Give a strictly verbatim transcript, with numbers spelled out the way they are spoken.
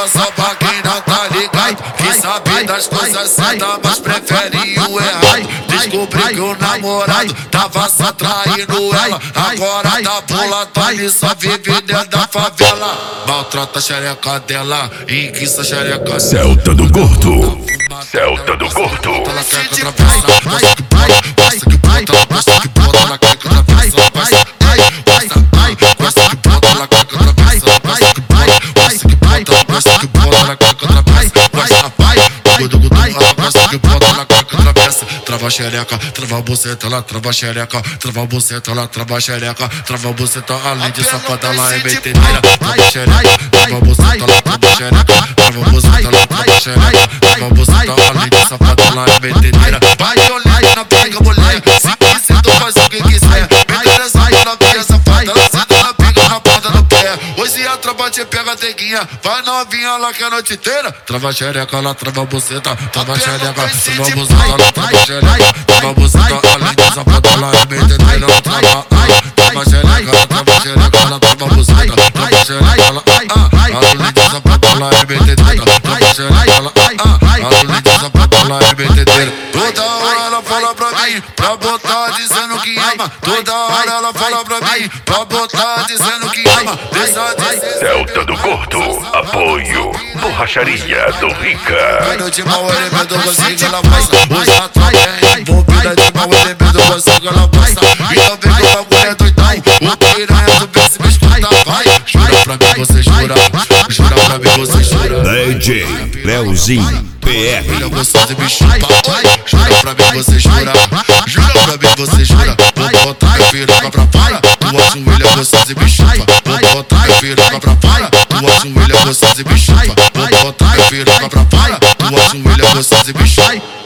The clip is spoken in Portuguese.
boa só pra quem não tá ligado. Que sabe das coisas certas, mas prefere o errado. Descobri que o namorado tava só traindo ela. Agora tá boladona e só vive dentro da favela. Maltrata a xereca dela, enguiça a xereca. Celta do Gordo, Celta do Gordo. Trava a xereca, trava a buceta, ela trava a xereca, trava a buceta, ela trava a xereca, trava a buceta, além de safada, ela é metedeira. Trava a xereca, trava a buceta, ela trava a xereca, trava a buceta, ela trava a xereca, trava a buceta, além de safada, ela é metedeira. Vai olhar na pega, mulher, se quiser tu faz o que quiser. Metedeira sai na pega, safada, ela senta na pega, na ponta do pé. Hoje a tropa te pega, teguinha, vai novinha lá que a noite inteira. Trava a xereca, ela trava a buceta, trava a xereca, trava a buceta, ela trava a xereca. Trava a buceta, além de safada, ela é metedeira. Ela trava, trava a xereca, trava a xereca, ela trava a buceta, trava a xereca, ela, além de safada, ela é metedeira. Trava a xereca, ela, além de safada, ela é metedeira. Toda hora ela fala pra mim, pra botar dizendo que ama. Toda hora ela fala pra mim, pra botar dizendo que ama. Celta do Gordo, apoio, borracharia do Rica. Noite mal elemento, você que ela passa. Hoje a tropa é envolvida de mal elemento, você que ela passa. E também que o bagulho é doidão, o piranha do bem se me escuta. Vai, jura pra mim, você jura. Jura pra mim, você jura. D J Leozinho P R. Olha gostoso e me chupa. Jura pra mim, você jura. Jura pra mim, você jura. Vou botar meu piroca pra fora. Tu ajoelha gostoso e me chupa. Vou botar meu piroca pra fora. Tu ajoelha gostoso e me chupa. Vou botar meu piroca pra fora. Tu ajoelha gostoso e me chupa.